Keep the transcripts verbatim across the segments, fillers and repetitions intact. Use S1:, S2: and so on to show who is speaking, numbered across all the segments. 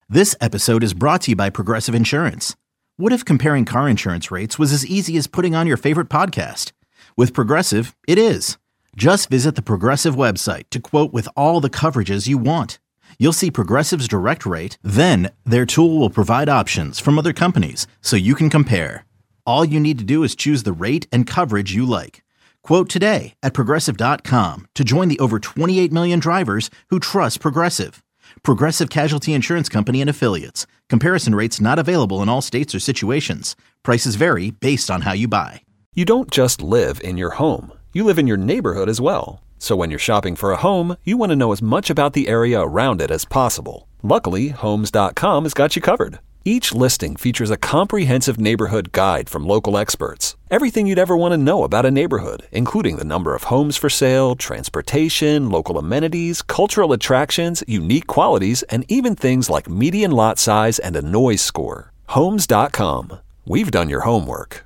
S1: This episode is brought to you by Progressive Insurance. What if comparing car insurance rates was as easy as putting on your favorite podcast? With Progressive, it is. Just visit the Progressive website to quote with all the coverages you want. You'll see Progressive's direct rate, then their tool will provide options from other companies so you can compare. All you need to do is choose the rate and coverage you like. Quote today at progressive dot com to join the over twenty-eight million drivers who trust Progressive. Progressive Casualty Insurance Company and Affiliates. Comparison rates not available in all states or situations. Prices vary based on how you buy.
S2: You don't just live in your home. You live in your neighborhood as well. So when you're shopping for a home, you want to know as much about the area around it as possible. Luckily, Homes dot com has got you covered. Each listing features a comprehensive neighborhood guide from local experts. Everything you'd ever want to know about a neighborhood, including the number of homes for sale, transportation, local amenities, cultural attractions, unique qualities, and even things like median lot size and a noise score. Homes dot com. We've done your homework.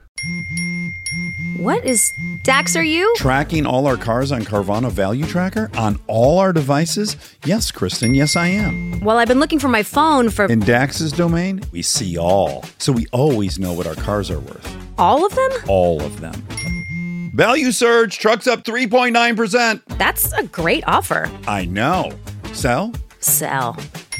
S3: What is Dax, are you?
S4: Tracking all our cars on Carvana Value Tracker on all our devices? Yes, Kristen, yes I am.
S3: Well, I've been looking for my phone for...
S4: In Dax's domain, we see all. So we always know what our cars are worth.
S3: All of them?
S4: All of them. Value surge, trucks up three point nine percent.
S3: That's a great offer.
S4: I know. Sell?
S3: Sell.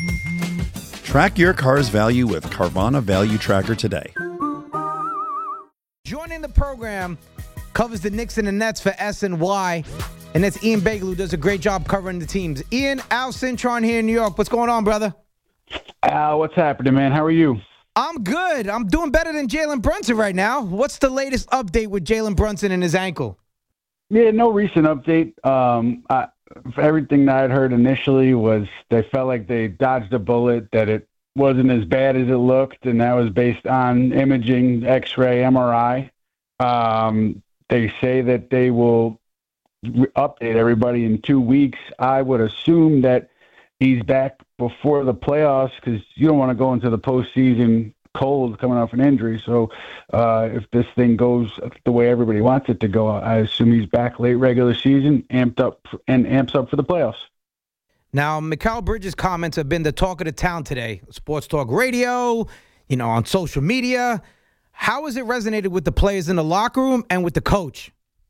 S4: Track your car's value with Carvana Value Tracker today.
S5: Joining the program covers the Knicks and the Nets for S N Y, and that's Ian Bagel, who does a great job covering the teams. Ian, Al Cintron here in New York. What's going on, brother?
S6: Al, what's happening, man? How are you?
S5: I'm good. I'm doing better than Jalen Brunson right now. What's the latest update with Jalen Brunson and his ankle?
S6: Yeah, no recent update. Um, I, everything that I'd heard initially was they felt like they dodged a bullet, that it wasn't as bad as it looked, and that was based on imaging, X-ray, M R I. Um, they say that they will re- update everybody in two weeks. I would assume that he's back before the playoffs because you don't want to go into the postseason cold coming off an injury. So uh, if this thing goes the way everybody wants it to go, I assume he's back late regular season, amped up and amps up for the playoffs.
S5: Now, Mikal Bridges' comments have been the talk of the town today. Sports Talk Radio, you know, on social media. How has it resonated with the players in the locker room and with the coach?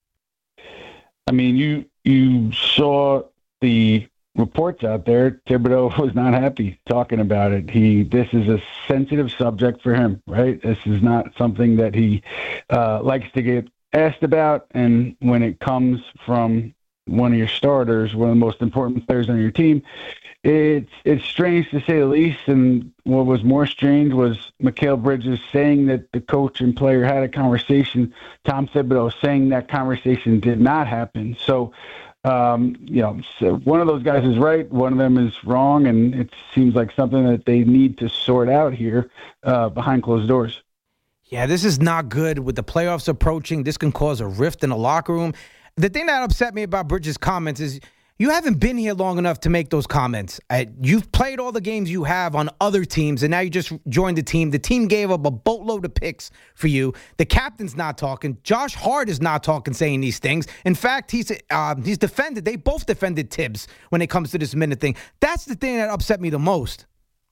S6: I mean, you you saw the reports out there. Thibodeau was not happy talking about it. He this is a sensitive subject for him, right? This is not something that he uh, likes to get asked about. And when it comes from one of your starters, one of the most important players on your team, it's it's strange to say the least. And what was more strange was Mikal Bridges saying that the coach and player had a conversation. Tom Thibodeau saying that conversation did not happen. So, um, you know, so one of those guys is right, one of them is wrong, and it seems like something that they need to sort out here uh, behind closed doors.
S5: Yeah, this is not good with the playoffs approaching. This can cause a rift in the locker room. The thing that upset me about Bridges' comments is you haven't been here long enough to make those comments. Uh, you've played all the games you have on other teams, and now you just joined the team. The team gave up a boatload of picks for you. The captain's not talking. Josh Hart is not talking, saying these things. In fact, he's uh, he's defended. They both defended Tibbs when it comes to this minute thing. That's the thing that upset me the most.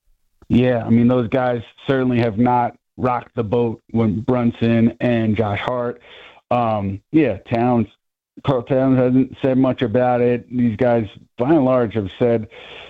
S6: Yeah, I mean, those guys certainly have not rocked the boat when Brunson and Josh Hart. Um, yeah, Towns. Carl Towns hasn't said much about it. These guys, by and large, have said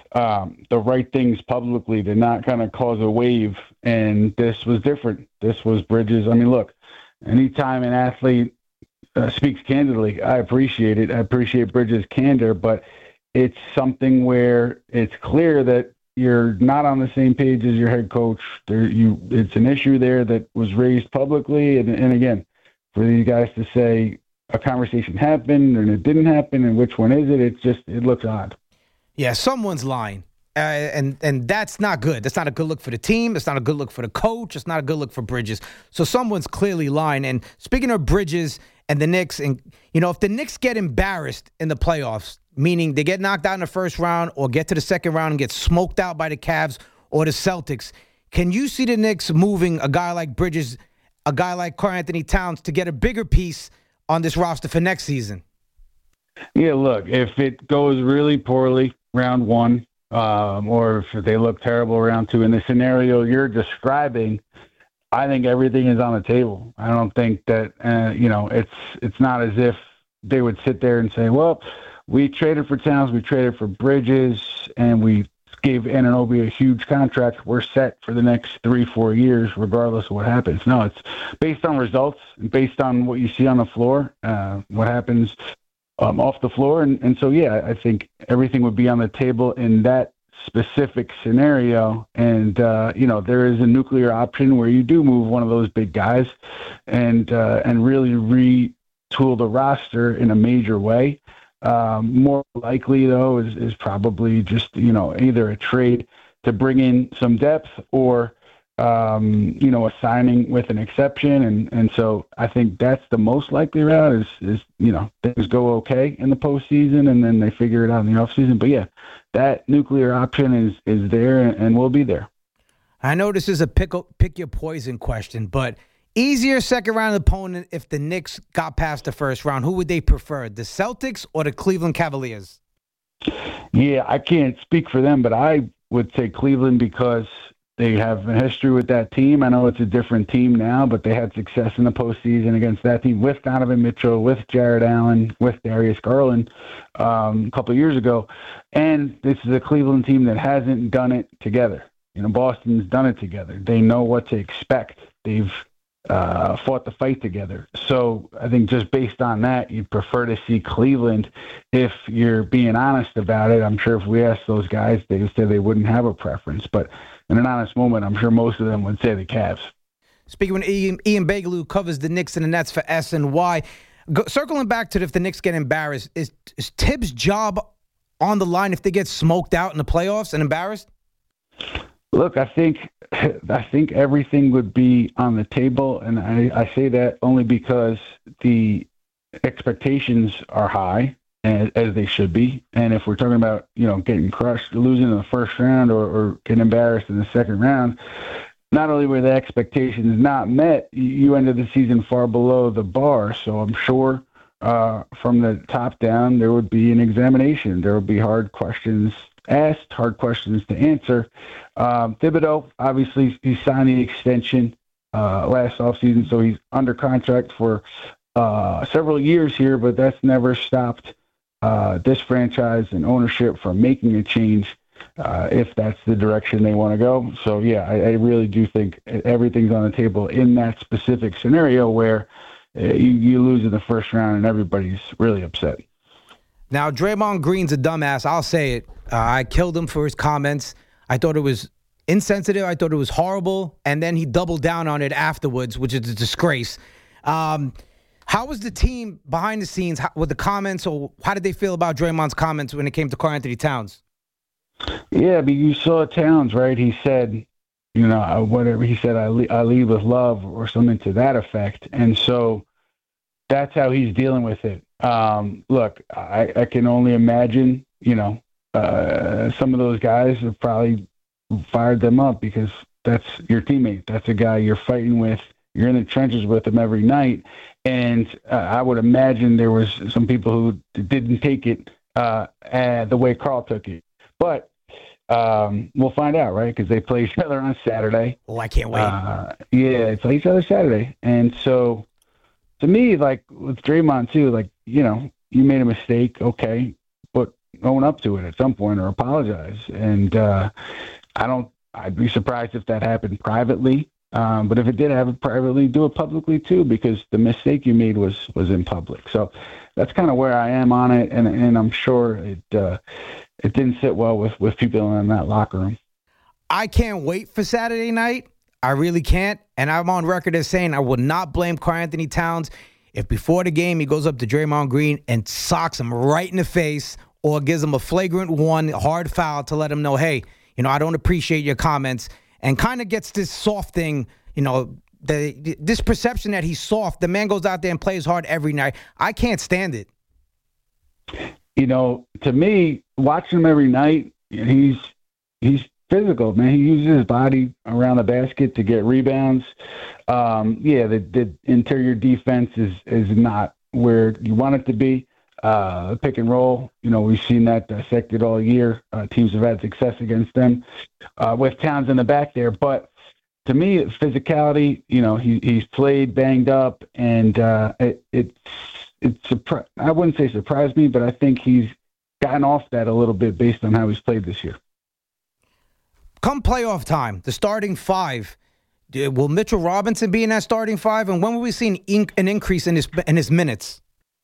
S6: um, the right things publicly to not kind of cause a wave, and this was different. This was Bridges. I mean, look, anytime an athlete uh, speaks candidly, I appreciate it. I appreciate Bridges' candor, but it's something where it's clear that you're not on the same page as your head coach. There, you, it's an issue there that was raised publicly, and, and again, for these guys to say a conversation happened and it didn't happen, and which one is it? It's just, it looks odd.
S5: Yeah, someone's lying. Uh, and and that's not good. That's not a good look for the team. It's not a good look for the coach. It's not a good look for Bridges. So someone's clearly lying. And speaking of Bridges and the Knicks, and you know, if the Knicks get embarrassed in the playoffs, meaning they get knocked out in the first round or get to the second round and get smoked out by the Cavs or the Celtics, can you see the Knicks moving a guy like Bridges, a guy like Karl-Anthony Towns to get a bigger piece on this roster for next season?
S6: Yeah, look, if it goes really poorly round one um, or if they look terrible round two. In the scenario you're describing, I think everything is on the table. I don't think that, uh, you know, it's it's not as if they would sit there and say, well, we traded for Towns, we traded for Bridges, and we gave Anunoby a huge contract. We're set for the next three, four years, regardless of what happens. No, it's based on results, based on what you see on the floor, uh, what happens um, off the floor. And, and so, yeah, I think everything would be on the table in that specific scenario. And, uh, you know, there is a nuclear option where you do move one of those big guys and, uh, and really retool the roster in a major way. Um, more likely, though, is, is probably just, you know, either a trade to bring in some depth or, um, you know, a signing with an exception. And, and so I think that's the most likely route is, is, you know, things go okay in the postseason and then they figure it out in the offseason. But, yeah, that nuclear option is, is there and, and will be there.
S5: I know this is a pick, pick your poison question, but easier second round opponent if the Knicks got past the first round. Who would they prefer, the Celtics or the Cleveland Cavaliers?
S6: Yeah, I can't speak for them, but I would say Cleveland because they have a history with that team. I know it's a different team now, but they had success in the postseason against that team with Donovan Mitchell, with Jared Allen, with Darius Garland um, a couple of years ago. And this is a Cleveland team that hasn't done it together. You know, Boston's done it together. They know what to expect. They've uh, fought the fight together. So I think just based on that, you'd prefer to see Cleveland if you're being honest about it. I'm sure if we asked those guys, they would say they wouldn't have a preference. But in an honest moment, I'm sure most of them would say the Cavs.
S5: Speaking with Ian, Ian Begley, covers the Knicks and the Nets for S N Y. Go, circling back to if the Knicks get embarrassed, is, is Tibbs' job on the line if they get smoked out in the playoffs and embarrassed?
S6: Look, I think I think everything would be on the table, and I, I say that only because the expectations are high, as, as they should be. And if we're talking about, you know, getting crushed, losing in the first round, or, or getting embarrassed in the second round, not only were the expectations not met, you ended the season far below the bar. So I'm sure uh, from the top down, there would be an examination. There would be hard questions asked, hard questions to answer. Um, Thibodeau, obviously, he signed the extension uh, last offseason, so he's under contract for uh, several years here, but that's never stopped uh, this franchise and ownership from making a change uh, if that's the direction they want to go. So, yeah, I, I really do think everything's on the table in that specific scenario where uh, you, you lose in the first round and everybody's really upset.
S5: Now, Draymond Green's a dumbass. I'll say it. Uh, I killed him for his comments. I thought it was insensitive. I thought it was horrible. And then he doubled down on it afterwards, which is a disgrace. Um, how was the team behind the scenes how, with the comments, or how did they feel about Draymond's comments when it came to Karl-Anthony Towns?
S6: Yeah, but you saw Towns, right? He said, you know, whatever he said, I, le- I lead with love or something to that effect. And so that's how he's dealing with it. Um, look, I, I can only imagine, you know, uh, some of those guys have probably fired them up because that's your teammate. That's a guy you're fighting with. You're in the trenches with him every night. And uh, I would imagine there was some people who didn't take it uh, uh, the way Karl took it. But um, we'll find out, right? Because they play each other on Saturday.
S5: Oh, I can't wait.
S6: Uh, yeah, they play each other Saturday. And so to me, like with Draymond too, like, you know, you made a mistake, okay, but own up to it at some point or apologize. And uh, I don't, I'd be surprised if that happened privately. Um, but if it did happen privately, do it publicly too, because the mistake you made was, was in public. So that's kind of where I am on it. And, and I'm sure it, uh, it didn't sit well with, with people in that locker room.
S5: I can't wait for Saturday night. I really can't. And I'm on record as saying I will not blame Karl-Anthony Towns if before the game he goes up to Draymond Green and socks him right in the face or gives him a flagrant one, hard foul to let him know, hey, you know, I don't appreciate your comments, and kind of gets this soft thing, you know, the, this perception that he's soft. The man goes out there and plays hard every night. I can't stand it.
S6: You know, to me, watching him every night, he's he's physical, man. He uses his body around the basket to get rebounds. Um, yeah, the, the interior defense is, is not where you want it to be. Uh, pick and roll, you know, we've seen that dissected all year. Uh, teams have had success against them uh, with Towns in the back there. But to me, it's physicality. You know, he he's played banged up, and uh, it, it's it's surpri- I wouldn't say surprised me, but I think he's gotten off that a little bit based on how he's played this year.
S5: Come playoff time, the starting five. Will Mitchell Robinson be in that starting five, and when will we see an, in- an increase in his in his minutes?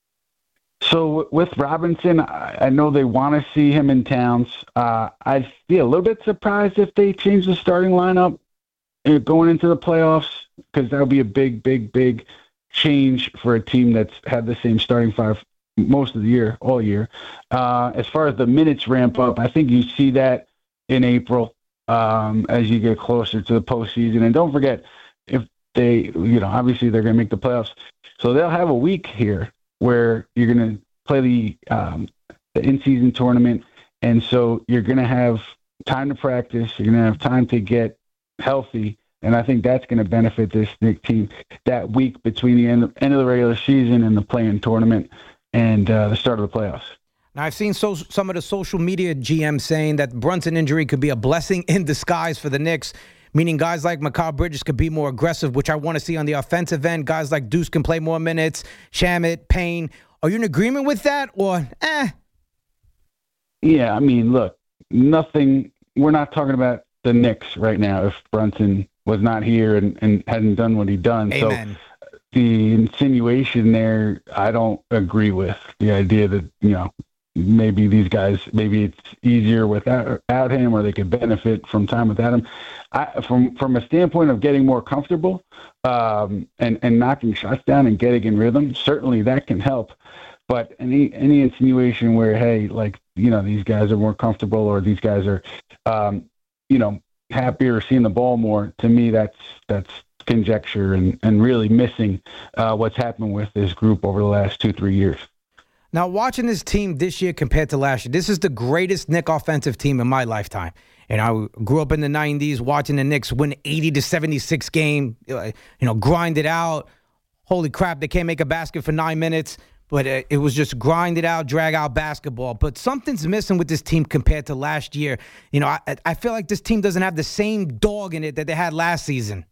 S6: So with Robinson, I know they want to see him in Towns. Uh, I'd be a little bit surprised if they change the starting lineup going into the playoffs, because that would be a big, big, big change for a team that's had the same starting five most of the year, all year. Uh, as far as the minutes ramp up, I think you see that in April um, as you get closer to the postseason. And don't forget, if they, you know, obviously they're going to make the playoffs, so they'll have a week here where you're going to play the um, the in-season tournament, and so you're going to have time to practice. You're going to have time to get healthy, and I think that's going to benefit this Knicks team that week between the end of, end of the regular season and the play-in tournament and uh, the start of the playoffs.
S5: Now, I've seen so, some of the social media G Ms saying that Brunson injury could be a blessing in disguise for the Knicks, meaning guys like Mikal Bridges could be more aggressive, which I want to see on the offensive end. Guys like Deuce can play more minutes, Shamet, Payne. Are you in agreement with that, or eh?
S6: Yeah, I mean, look, nothing – we're not talking about the Knicks right now if Brunson was not here and, and hadn't done what he'd done.
S5: Amen.
S6: So the insinuation there, I don't agree with. The idea that, you know, maybe these guys, maybe it's easier without, without him, or they could benefit from time without him. I, from from a standpoint of getting more comfortable um, and, and knocking shots down and getting in rhythm, certainly that can help. But any any insinuation where, hey, like, you know, these guys are more comfortable or these guys are, um, you know, happier seeing the ball more, to me, that's that's conjecture and, and really missing uh, what's happened with this group over the last two, three years.
S5: Now, watching this team this year compared to last year, this is the greatest Knicks offensive team in my lifetime. And I grew up in the nineties watching the Knicks win eighty to seventy-six game, you know, grind it out. Holy crap, they can't make a basket for nine minutes. But it was just grind it out, drag out basketball. But something's missing with this team compared to last year. You know, I, I feel like this team doesn't have the same dog in it that they had last season.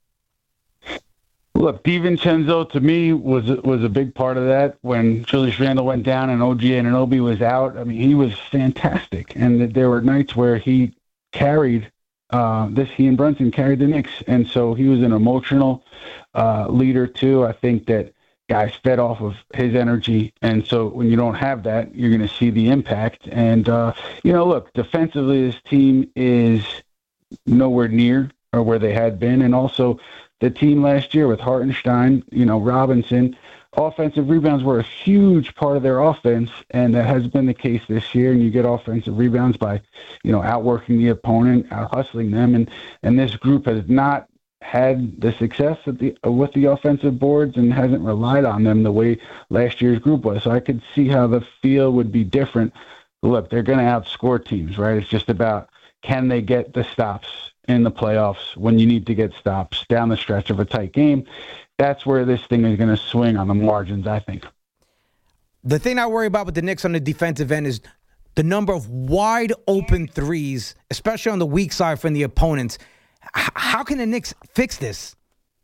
S6: Look, DiVincenzo, to me, was was a big part of that. When Julius Randle went down and O G Anunoby was out, I mean, he was fantastic. And there were nights where he carried uh, this, he and Brunson carried the Knicks. And so he was an emotional uh, leader, too. I think that guys fed off of his energy. And so when you don't have that, you're going to see the impact. And, uh, you know, look, defensively, this team is nowhere near or where they had been. And also the team last year with Hartenstein, you know, Robinson, offensive rebounds were a huge part of their offense. And that has been the case this year. And you get offensive rebounds by, you know, outworking the opponent, out hustling them. And, and this group has not had the success at the, with the offensive boards and hasn't relied on them the way last year's group was. So I could see how the field would be different. Look, they're going to outscore teams, right? It's just about, can they get the stops in the playoffs when you need to get stops down the stretch of a tight game? That's where this thing is going to swing on the margins, I think.
S5: The thing I worry about with the Knicks on the defensive end is the number of wide open threes, especially on the weak side from the opponents. How can the Knicks fix this?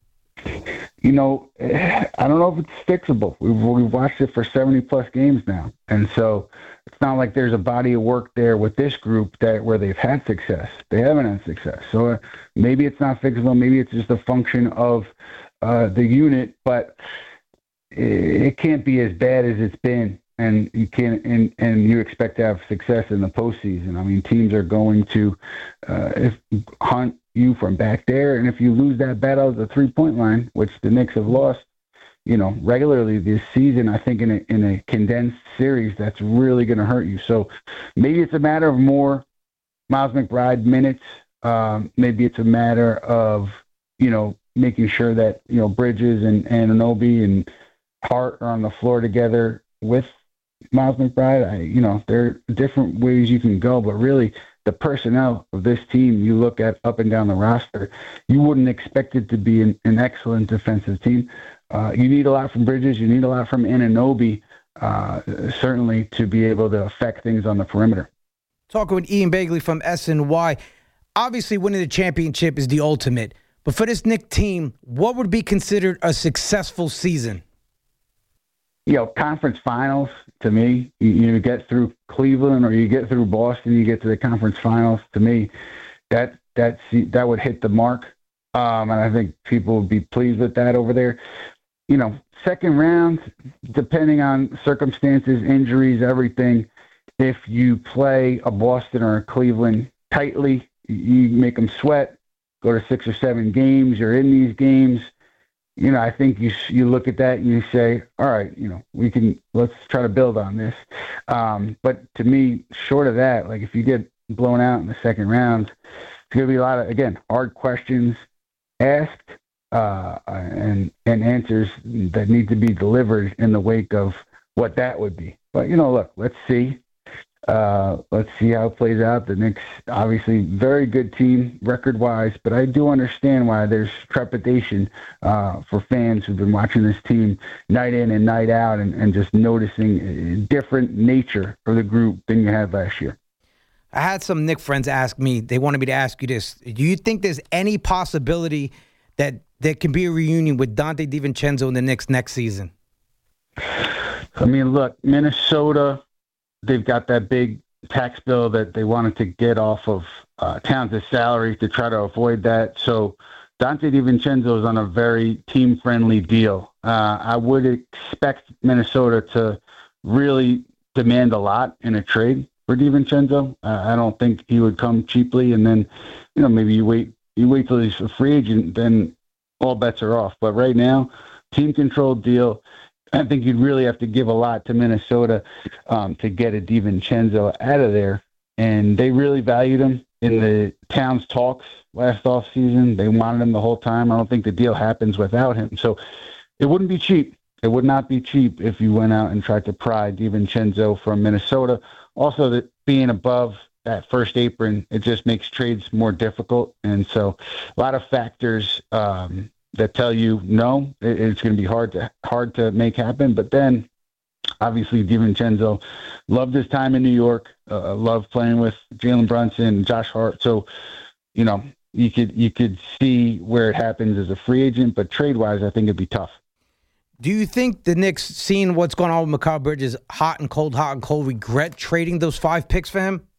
S6: You know, I don't know if it's fixable. We've, we've watched it for seventy-plus games now. And so it's not like there's a body of work there with this group that where they've had success. They haven't had success. So uh, maybe it's not fixable. Maybe it's just a function of uh, the unit. But it, it can't be as bad as it's been. And you can't, and, and you expect to have success in the postseason. I mean, teams are going to uh, if, hunt you from back there, and if you lose that battle at the three-point line, which the Knicks have lost, you know, regularly this season, I think in a in a condensed series, that's really going to hurt you. So maybe it's a matter of more Miles McBride minutes. Um, maybe it's a matter of, you know, making sure that, you know, Bridges and, and Anunoby and Hart are on the floor together with Miles McBride. I, you know, there are different ways you can go, but really the personnel of this team, you look at up and down the roster, you wouldn't expect it to be an, an excellent defensive team. Uh, you need a lot from Bridges. You need a lot from Anunoby. uh, certainly to be able to affect things on the perimeter.
S5: Talking with Ian Begley from S N Y. Obviously, winning the championship is the ultimate. But for this Knicks team, what would be considered a successful season?
S6: You know, conference finals, to me, you, you get through Cleveland or you get through Boston, you get to the conference finals. To me, that that that would hit the mark. Um, and I think people would be pleased with that over there. You know, second round, depending on circumstances, injuries, everything, if you play a Boston or a Cleveland tightly, you make them sweat, go to six or seven games, you're in these games. You know, I think you you look at that and you say, all right, you know, we can, let's try to build on this. Um, but to me, short of that, like if you get blown out in the second round, it's going to be a lot of, again, hard questions asked uh, and and answers that need to be delivered in the wake of what that would be. But, you know, look, let's see. Uh, let's see how it plays out. The Knicks, obviously, very good team record-wise, but I do understand why there's trepidation uh, for fans who've been watching this team night in and night out and, and just noticing a different nature of the group than you had last year.
S5: I had some Knicks friends ask me, they wanted me to ask you this. Do you think there's any possibility that there can be a reunion with Donte DiVincenzo in the Knicks next season?
S6: I mean, look, Minnesota, they've got that big tax bill that they wanted to get off of uh, Towns' salary to try to avoid that. So Donte DiVincenzo is on a very team-friendly deal. Uh, I would expect Minnesota to really demand a lot in a trade for DiVincenzo. Uh, I don't think he would come cheaply, and then, you know, maybe you wait you wait till he's a free agent, then all bets are off. But right now, team-controlled deal. I think you'd really have to give a lot to Minnesota um, to get a DiVincenzo out of there. And they really valued him in the Towns talks last offseason. They wanted him the whole time. I don't think the deal happens without him. So it wouldn't be cheap. It would not be cheap if you went out and tried to pry DiVincenzo from Minnesota. Also, that being above that first apron, it just makes trades more difficult. And so a lot of factors um, that tell you no, it, it's going to be hard to hard to make happen. But then, obviously, DiVincenzo loved his time in New York, uh, loved playing with Jalen Brunson, Josh Hart. So, you know, you could you could see where it happens as a free agent, but trade-wise, I think it'd be tough.
S5: Do you think the Knicks, seeing what's going on with Mikal Bridges, hot and cold, hot and cold, regret trading those five picks for him?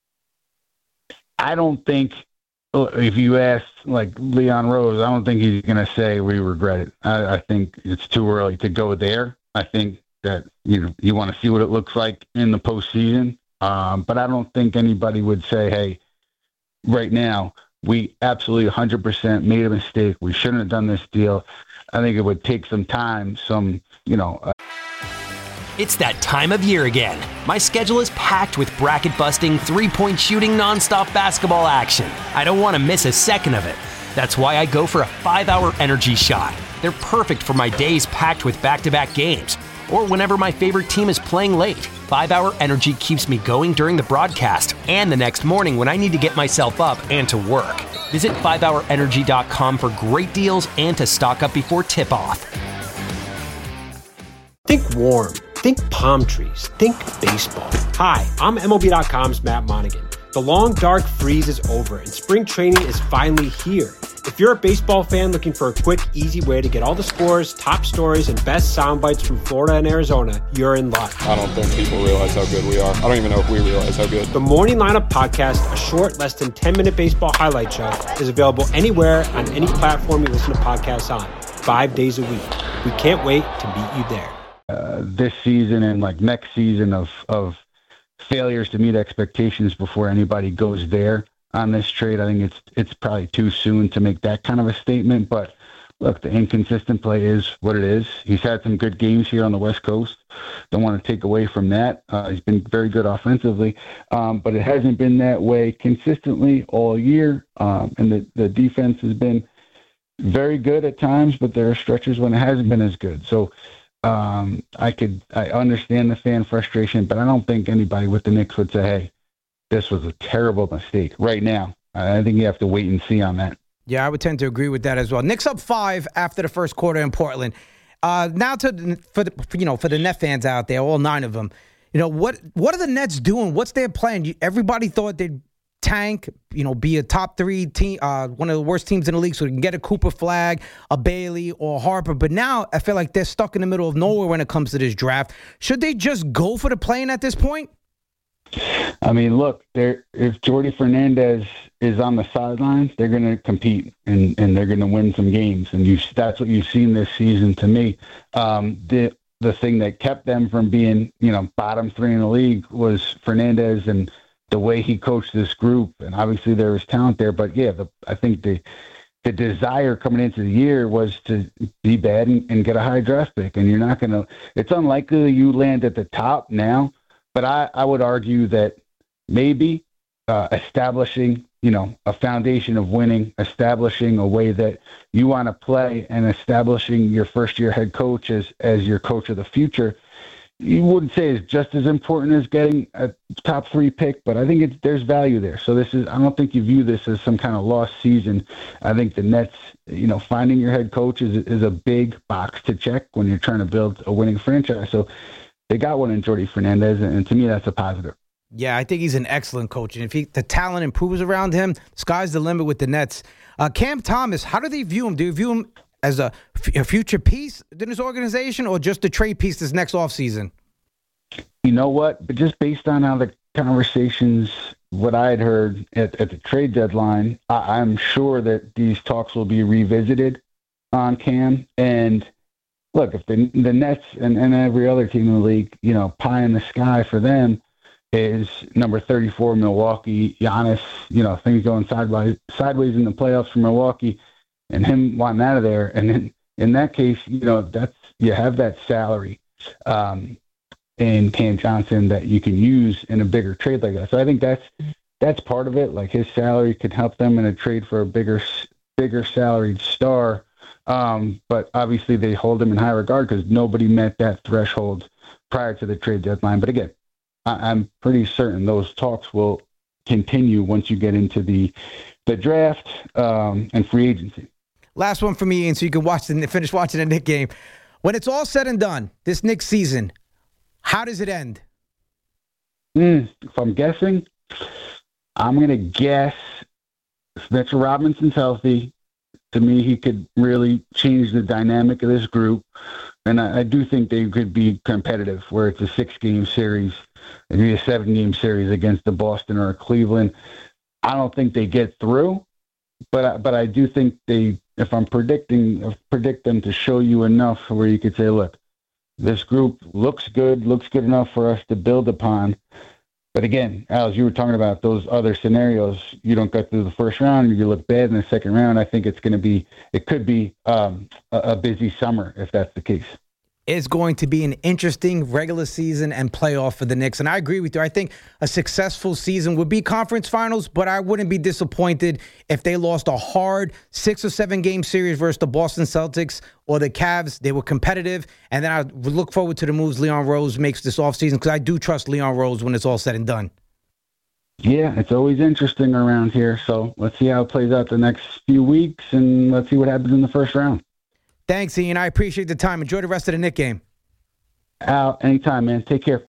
S6: I don't think, if you ask like Leon Rose, I don't think he's going to say we regret it. I, I think it's too early to go there. I think that, you know, you want to see what it looks like in the postseason. Um, but I don't think anybody would say, hey, right now, we absolutely one hundred percent made a mistake. We shouldn't have done this deal. I think it would take some time, some, you know. Uh...
S7: It's that time of year again. My schedule is packed with bracket-busting, three-point shooting, nonstop basketball action. I don't want to miss a second of it. That's why I go for a five-hour energy shot. They're perfect for my days packed with back-to-back games, or whenever my favorite team is playing late. five-hour energy keeps me going during the broadcast and the next morning when I need to get myself up and to work. Visit five hour energy dot com for great deals and to stock up before tip-off.
S8: Think warm. Think palm trees. Think baseball. Hi, I'm M L B dot com's Matt Monaghan. The long, dark freeze is over, and spring training is finally here. If you're a baseball fan looking for a quick, easy way to get all the scores, top stories, and best sound bites from Florida and Arizona, you're in luck.
S9: I don't think people realize how good we are. I don't even know if we realize how good.
S8: The Morning Lineup Podcast, a short, less than ten-minute baseball highlight show, is available anywhere on any platform you listen to podcasts on, five days a week. We can't wait to meet you there.
S6: Uh, this season and like next season of of failures to meet expectations before anybody goes there on this trade. I think it's it's probably too soon to make that kind of a statement. But look, the inconsistent play is what it is. He's had some good games here on the West Coast. Don't want to take away from that. Uh, he's been very good offensively, um, but it hasn't been that way consistently all year. Um, and the, the defense has been very good at times, but there are stretches when it hasn't been as good. So Um, I could, I understand the fan frustration, but I don't think anybody with the Knicks would say, hey, this was a terrible mistake right now. I think you have to wait and see on that.
S5: Yeah, I would tend to agree with that as well. Knicks up five after the first quarter in Portland. Uh, now to for the you know for the Net fans out there, all nine of them. You know what? What are the Nets doing? What's their plan? You, everybody thought they'd tank, you know, be a top three team, uh, one of the worst teams in the league, so we can get a Cooper Flag, a Bailey, or Harper. But now I feel like they're stuck in the middle of nowhere when it comes to this draft. Should they just go for the play-in at this point?
S6: I mean, look, if Jordy Fernandez is on the sidelines, they're going to compete and, and they're going to win some games. And you, that's what you've seen this season to me. Um, the the thing that kept them from being, you know, bottom three in the league was Fernandez and the way he coached this group. And obviously there was talent there. But, yeah, the, I think the the desire coming into the year was to be bad and, and get a high draft pick. And you're not going to – it's unlikely that you land at the top now. But I, I would argue that maybe uh, establishing, you know, a foundation of winning, establishing a way that you want to play, and establishing your first-year head coach as, as your coach of the future, you wouldn't say is just as important as getting a top three pick, but I think it's, there's value there. So this is, I don't think you view this as some kind of lost season. I think the Nets, you know, finding your head coach is, is a big box to check when you're trying to build a winning franchise. So they got one in Jordy Fernandez, and to me, that's a positive.
S5: Yeah, I think he's an excellent coach. And if he, the talent improves around him, sky's the limit with the Nets. Uh, Cam Thomas, how do they view him? Do you view him as a, f- a future piece in his organization, or just a trade piece this next offseason?
S6: You know what? But just based on how the conversations, what I had heard at, at the trade deadline, I, I'm sure that these talks will be revisited on Cam. And look, if the the Nets and, and every other team in the league, you know, pie in the sky for them is number thirty-four Milwaukee, Giannis, you know, things going sideways sideways in the playoffs for Milwaukee, and him wanting out of there. And in, in that case, you know, that's you have that salary um, in Cam Johnson that you can use in a bigger trade like that. So I think that's that's part of it. Like his salary could help them in a trade for a bigger bigger salaried star. Um, but obviously they hold him in high regard because nobody met that threshold prior to the trade deadline. But again, I, I'm pretty certain those talks will continue once you get into the the draft um, and free agency.
S5: Last one for me, Ian, so you can watch the finish watching the Knicks game. When it's all said and done, this Knicks season, how does it end?
S6: Mm, if I'm guessing, I'm going to guess if Mitchell Robinson's healthy. To me, he could really change the dynamic of this group. And I, I do think they could be competitive, where it's a six-game series, maybe a seven-game series against the Boston or Cleveland. I don't think they get through, but I, but I do think they, if I'm predicting, if predict them to show you enough where you could say, look, this group looks good, looks good enough for us to build upon. But again, as you were talking about those other scenarios, you don't get through the first round, you look bad in the second round. I think it's going to be, it could be um, a, a busy summer if that's the case.
S5: It's going to be an interesting regular season and playoff for the Knicks. And I agree with you. I think a successful season would be conference finals, but I wouldn't be disappointed if they lost a hard six or seven game series versus the Boston Celtics or the Cavs. They were competitive. And then I would look forward to the moves Leon Rose makes this offseason, because I do trust Leon Rose when it's all said and done.
S6: Yeah, it's always interesting around here. So let's see how it plays out the next few weeks, and let's see what happens in the first round.
S5: Thanks, Ian. I appreciate the time. Enjoy the rest of the Knicks game.
S6: Al, anytime, man. Take care.